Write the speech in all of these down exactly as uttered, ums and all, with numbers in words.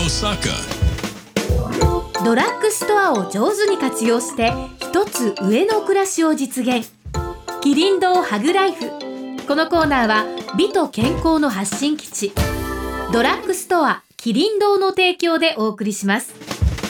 Osaka。 ドラッグストアを上手に活用して一つ上の暮らしを実現。キリン堂ハグライフ。このコーナーは美と健康の発信基地ドラッグストアキリン堂の提供でお送りします。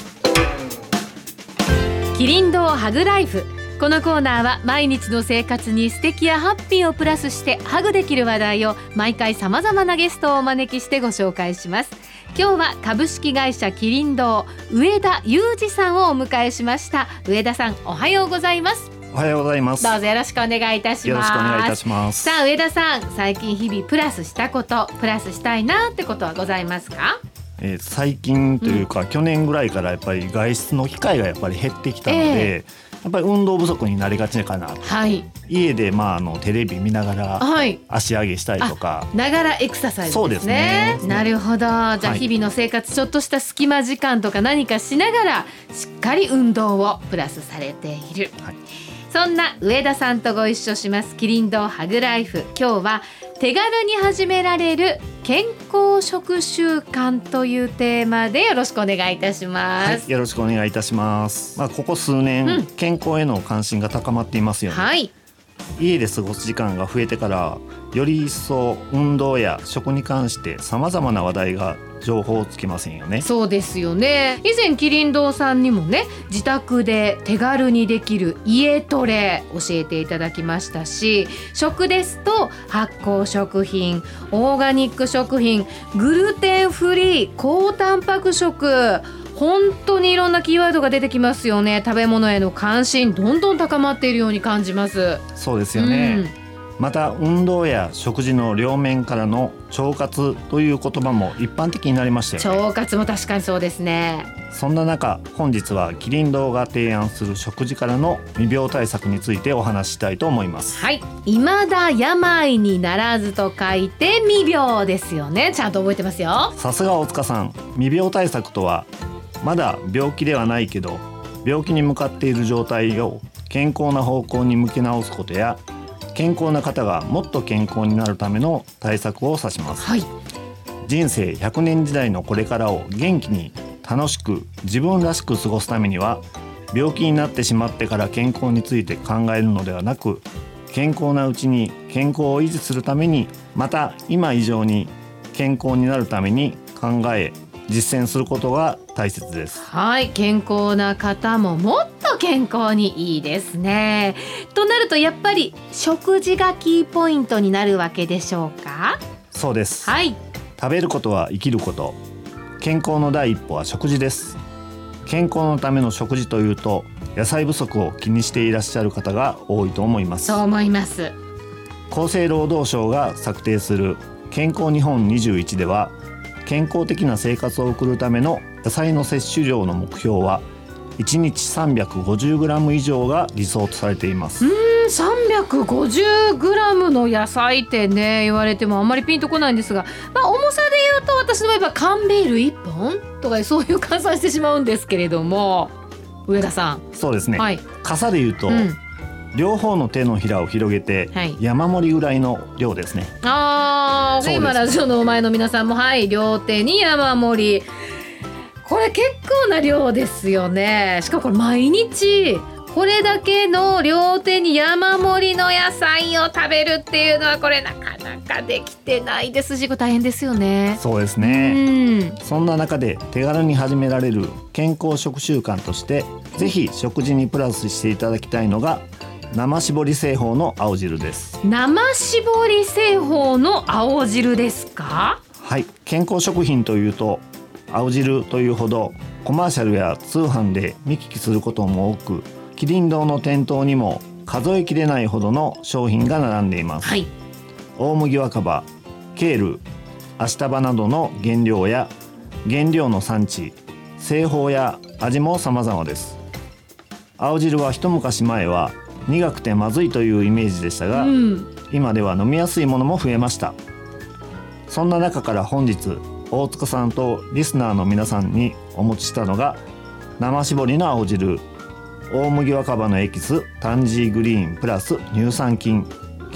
キリン堂ハグライフ。このコーナーは毎日の生活に素敵やハッピーをプラスしてハグできる話題を毎回さまざまなゲストをお招きしてご紹介します。今日は株式会社キリン堂上田裕二さんをお迎えしました。上田さん、おはようございます。 おはようございます。 どうぞよろしくお願いいたします。 よろしくお願いいたします。 さあ上田さん、最近日々プラスしたこと、プラスしたいなってことはございますか？ えー、最近というか、うん、去年ぐらいからやっぱり外出の機会がやっぱり減ってきたので、えーやっぱり運動不足になりがちかなと、はい、家で、まあ、あのテレビ見ながら足上げしたりとか、 ながらエクササイズですね。そうですね。なるほど。じゃあ日々の生活、はい、ちょっとした隙間時間とか何かしながらしっかり運動をプラスされている、はい、そんな上田さんとご一緒しますキリン堂ハグライフ。今日は手軽に始められる健康食習慣というテーマでよろしくお願いいたします。 はい、よろしくお願いいたします。まあ、ここ数年、うん、健康への関心が高まっていますよね。はい、家で過ごす時間が増えてからより一層運動や食に関してさまざまな話題が情報をつきませんよね。 そうですよね。以前キリン堂さんにもね、自宅で手軽にできる家トレ教えていただきましたし、食ですと発酵食品、オーガニック食品、グルテンフリー、高タンパク食、本当にいろんなキーワードが出てきますよね。食べ物への関心どんどん高まっているように感じます。 そうですよね、うん、また運動や食事の両面からの腸活という言葉も一般的になりましたよね。 腸活も確かにそうですね。 そんな中、本日はキリン堂が提案する食事からの未病対策についてお話ししたいと思います。 はい、未だ病にならずと書いて未病ですよね。ちゃんと覚えてますよ。 さすが大塚さん。未病対策とはまだ病気ではないけど病気に向かっている状態を健康な方向に向け直すことや、健康な方がもっと健康になるための対策を指します。はい、人生ひゃくねん時代のこれからを元気に楽しく自分らしく過ごすためには、病気になってしまってから健康について考えるのではなく、健康なうちに健康を維持するために、また今以上に健康になるために考え実践することが大切です。 はい、健康な方ももっと健康にいいですね。となるとやっぱり食事がキーポイントになるわけでしょうか？ そうです、 はい、 食べることは生きること。健康の第一歩は食事です。健康のための食事というと野菜不足を気にしていらっしゃる方が多いと思います。 そう思います。 厚生労働省が策定する健康日本にじゅういちでは、健康的な生活を送るための野菜の摂取量の目標はいちにち さんびゃくごじゅうグラム 以上が理想とされています。 うーん、さんびゃくごじゅうグラム の野菜ってね、言われてもあんまりピンとこないんですが、まあ、重さで言うと私の場合は缶ビールいっぽんとかそういう換算してしまうんですけれども、上田さん。 そうですね、 はい、 傘で言うと、うん、両方の手のひらを広げて、はい、山盛りぐらいの量ですね。 あー、今ラジオの前の皆さんも、はい、両手に山盛り。これ結構な量ですよね。しかもこれ毎日これだけの両手に山盛りの野菜を食べるっていうのは、これなかなかできてないですし、これ大変ですよね。 そうですね、うん、そんな中で手軽に始められる健康食習慣として、ぜひ食事にプラスしていただきたいのが生搾り製法の青汁です。 生搾り製法の青汁ですか？ はい、健康食品というと青汁というほどコマーシャルや通販で見聞きすることも多く、キリン堂の店頭にも数えきれないほどの商品が並んでいます。はい、大麦若葉、ケール、アシタバなどの原料や原料の産地、製法や味も様々です。青汁は一昔前は苦くてまずいというイメージでしたが、うん、今では飲みやすいものも増えました。そんな中から本日大塚さんとリスナーの皆さんにお持ちしたのが生搾りの青汁、大麦若葉のエキスタンジーグリーンプラス乳酸菌、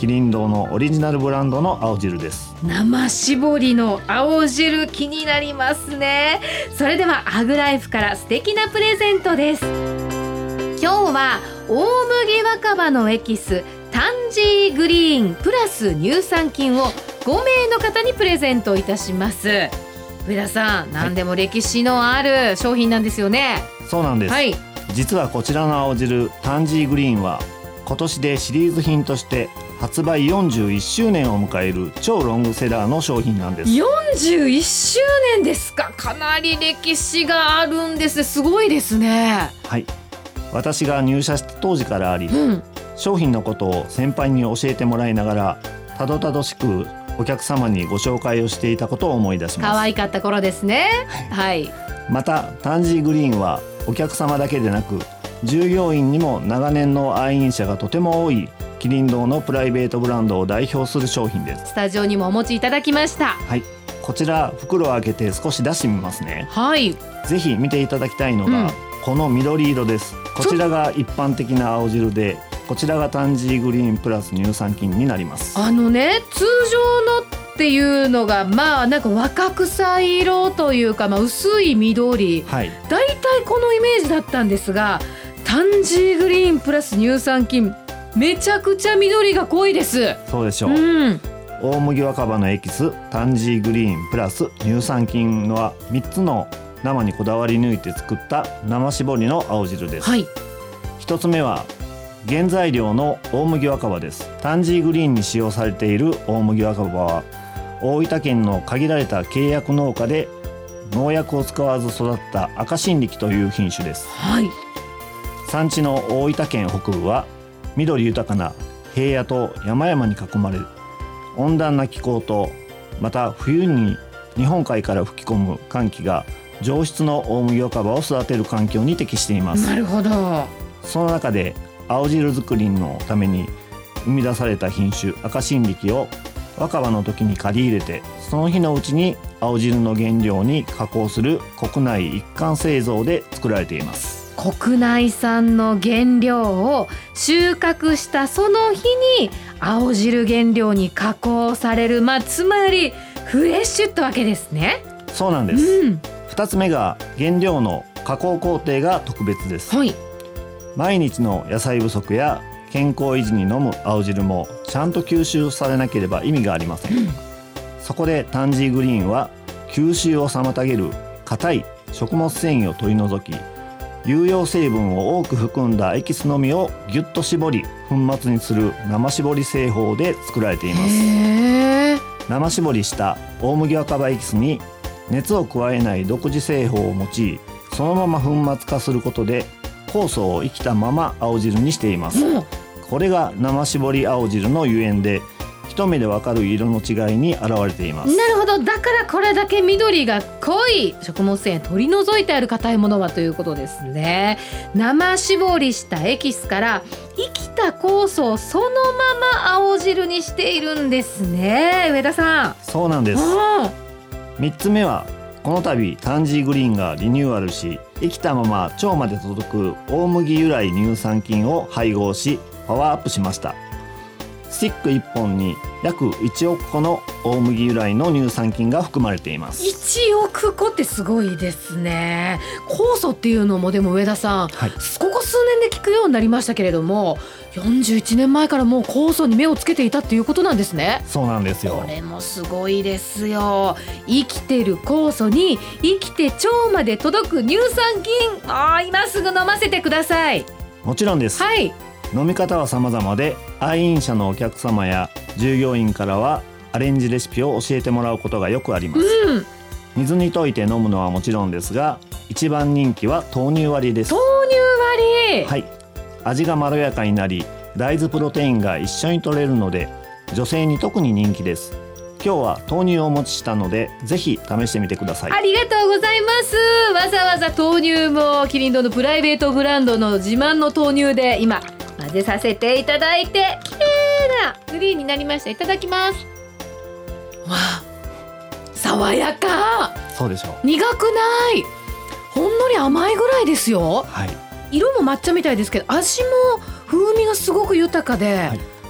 キリン堂のオリジナルブランドの青汁です。 生搾りの青汁気になりますね。それではハグライフから素敵なプレゼントです。今日は大麦若葉のエキスタンジーグリーンプラス乳酸菌をごめいの方にプレゼントいたします。上田さん、何でも歴史のある商品なんですよね。 そうなんです、はい、実はこちらの青汁タンジーグリーンは今年でシリーズ品として発売よんじゅういっしゅうねんを迎える超ロングセラーの商品なんです。 よんじゅういっしゅうねんですか。かなり歴史があるんです。すごいですね。 はい、私が入社した当時からあり、うん、商品のことを先輩に教えてもらいながらたどたどしくお客様にご紹介をしていたことを思い出します。 可愛かった頃ですね。はい。 またタンジーグリーンはお客様だけでなく従業員にも長年の愛飲者がとても多いキリン堂のプライベートブランドを代表する商品です。 スタジオにもお持ちいただきました。 はい、こちら袋を開けて少し出してみますね。 はい。 ぜひ見ていただきたいのが、うん、この緑色です。こちらが一般的な青汁で、こちらがタンジーグリーンプラス乳酸菌になります。 あのね、通常のっていうのがまあなんか若草色というか、まあ、薄い緑、はい、だいたいこのイメージだったんですが、タンジーグリーンプラス乳酸菌めちゃくちゃ緑が濃いです。 そうでしょう、うん、大麦若葉のエキスタンジーグリーンプラス乳酸菌はみっつの生にこだわり抜いて作った生搾りの青汁です。はい、ひとつめは原材料の大麦若葉です。タンジーグリーンに使用されている大麦若葉は大分県の限られた契約農家で農薬を使わず育った赤新力という品種です。はい、産地の大分県北部は緑豊かな平野と山々に囲まれる温暖な気候と、また冬に日本海から吹き込む寒気が上質の大麦若葉を育てる環境に適しています。 なるほど。 その中で青汁作りのために生み出された品種赤新力を若葉の時に借り入れて、その日のうちに青汁の原料に加工する国内一貫製造で作られています。 国内産の原料を収穫したその日に青汁原料に加工される、まあ、つまりフレッシュってわけですね。 そうなんです、うん、ふたつめが原料の加工工程が特別です。はい、毎日の野菜不足や健康維持に飲む青汁もちゃんと吸収されなければ意味がありません、うん、そこでタンジーグリーンは吸収を妨げる硬い食物繊維を取り除き、有用成分を多く含んだエキスのみをギュッと絞り粉末にする生搾り製法で作られています。へー。生搾りした大麦若葉エキスに熱を加えない独自製法を用い、そのまま粉末化することで酵素を生きたまま青汁にしています、うん、これが生搾り青汁のゆえんで、一目でわかる色の違いに現れています。 なるほど。だからこれだけ緑が濃い食物繊維取り除いてある硬いものはということですね。生搾りしたエキスから生きた酵素をそのまま青汁にしているんですね。上田さん。 そうなんです。みっつめはこの度タンジーグリーンがリニューアルし、生きたまま腸まで届く大麦由来乳酸菌を配合しパワーアップしました。スティックいっぽんに約いちおくこの大麦由来の乳酸菌が含まれています。 いちおくこってすごいですね。酵素っていうのもでも上田さん、はい、ここ数年で聞くようになりましたけれども、よんじゅういちねんまえからもう酵素に目をつけていたっていうことなんですね。 そうなんですよ。 これもすごいですよ。生きてる酵素に生きて腸まで届く乳酸菌、あー今すぐ飲ませてください。 もちろんです。はい、飲み方は様々で、愛飲者のお客様や従業員からはアレンジレシピを教えてもらうことがよくあります、うん、水に溶いて飲むのはもちろんですが、一番人気は豆乳割りです。 豆乳割り、 はい、味がまろやかになり大豆プロテインが一緒に摂れるので女性に特に人気です。今日は豆乳をお持ちしたのでぜひ試してみてください。 ありがとうございます。わざわざ豆乳もキリン堂のプライベートブランドの自慢の豆乳で今混ぜさせていただいて、綺麗なグリーンになりました。いただきます。わあ、爽やか。 そうでしょう。 苦くない、ほんのり甘いぐらいですよ、 はい、 色も抹茶みたいですけど味も風味がすごく豊かで、はい、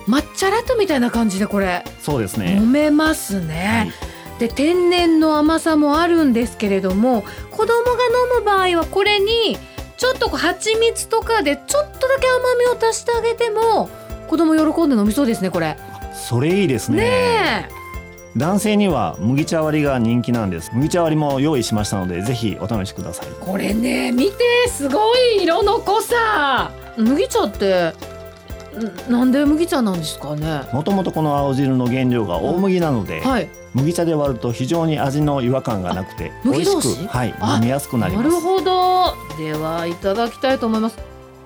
抹茶ラテみたいな感じでこれそうですね。 飲めますね、はい、で天然の甘さもあるんですけれども、子供が飲む場合はこれにちょっとこう蜂蜜とかでちょっとだけ甘みを足してあげても子供喜んで飲みそうですね。これそれいいですね。 ねえ、 男性には麦茶割りが人気なんです。麦茶割りも用意しましたのでぜひお試しください。 これね見て、すごい色の濃さ。麦茶ってなんで麦茶なんですかね。 もともとこの青汁の原料が大麦なので、 はい、 麦茶で割ると非常に味の違和感がなくて美味しく、はい、飲みやすくなります。 なるほど。ではいただきたいと思います。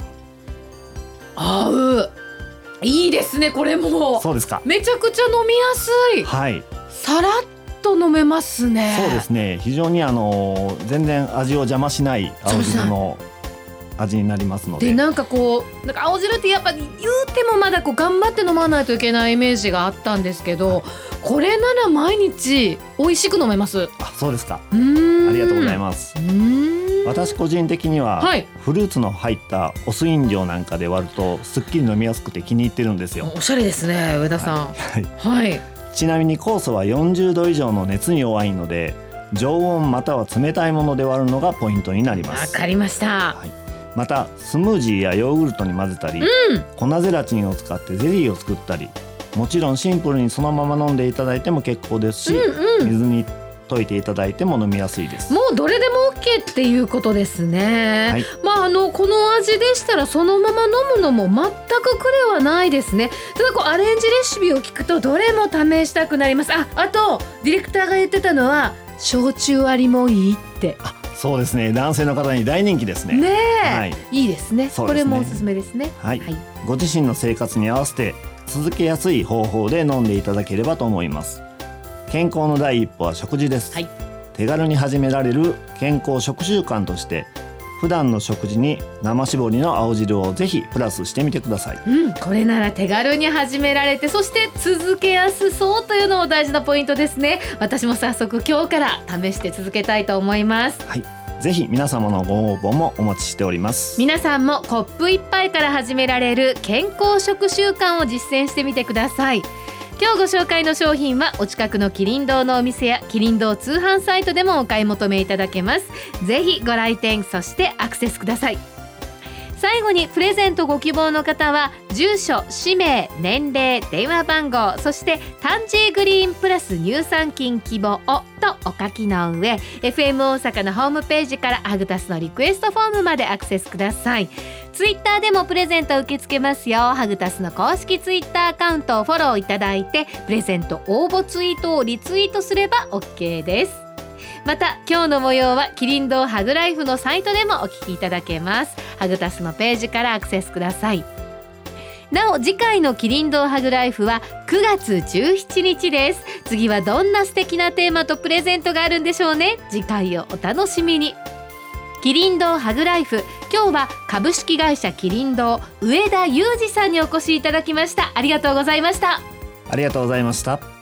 合う。いいですね。これもそうですか。 めちゃくちゃ飲みやすい。 はい、 さらっと飲めますね。 そうですね。非常にあの全然味を邪魔しない青汁の味になりますので。 でなんかこうなんか青汁ってやっぱり言うてもまだこう頑張って飲まないといけないイメージがあったんですけど、これなら毎日美味しく飲めます。 あ、そうですか。 うーん、 ありがとうございます。 うーん、 私個人的には、 はい、 フルーツの入ったお酢飲料なんかで割るとすっきり飲みやすくて気に入ってるんですよ。 おしゃれですね、上田さん。 はい、 はい、 ちなみに酵素はよんじゅうど以上の熱に弱いので常温または冷たいもので割るのがポイントになりまわす。 かりました。 はい、またスムージーやヨーグルトに混ぜたり、 うん、 粉ゼラチンを使ってゼリーを作ったり、もちろんシンプルにそのまま飲んでいただいても結構ですし、 うんうん、 水に溶いていただいても飲みやすいです。 もうどれでも OK っていうことですね、はい、まああのこの味でしたらそのまま飲むのも全く苦ではないですね。ただこうアレンジレシピを聞くとどれも試したくなります。あ、あとディレクターが言ってたのは焼酎割りもいいって。 あ、そうですね。男性の方に大人気ですね。 ねえ、 はい、 いいですね。 そうですね。 これもおすすめですね。 はいはい、ご自身の生活に合わせて続けやすい方法で飲んでいただければと思います。健康の第一歩は食事です、はい、手軽に始められる健康食習慣として普段の食事に生搾りの青汁をぜひプラスしてみてください、 うん、これなら手軽に始められてそして続けやすそうというのも大事なポイントですね。私も早速今日から試して続けたいと思います。 はい、ぜひ皆様のご応募もお待ちしております。 皆さんもコップ一杯から始められる健康食習慣を実践してみてください。今日ご紹介の商品はお近くのキリン堂のお店やキリン堂通販サイトでもお買い求めいただけます。ぜひご来店そしてアクセスください。最後にプレゼントご希望の方は住所、氏名、年齢、電話番号、そしてタンジーグリーンプラス乳酸菌希望とお書きの上 エフエム 大阪のホームページからハグタスのリクエストフォームまでアクセスください。ツイッターでもプレゼント受け付けますよ。ハグタスの公式ツイッターアカウントをフォローいただいてプレゼント応募ツイートをリツイートすれば OK です。また今日の模様はキリン堂ハグライフのサイトでもお聞きいただけます。ハグタスのページからアクセスください。なお次回のキリン堂ハグライフはくがつじゅうしちにちです。次はどんな素敵なテーマとプレゼントがあるんでしょうね。次回をお楽しみに。キリン堂ハグライフ、今日は株式会社キリン堂上田裕二さんにお越しいただきました。ありがとうございました。 ありがとうございました。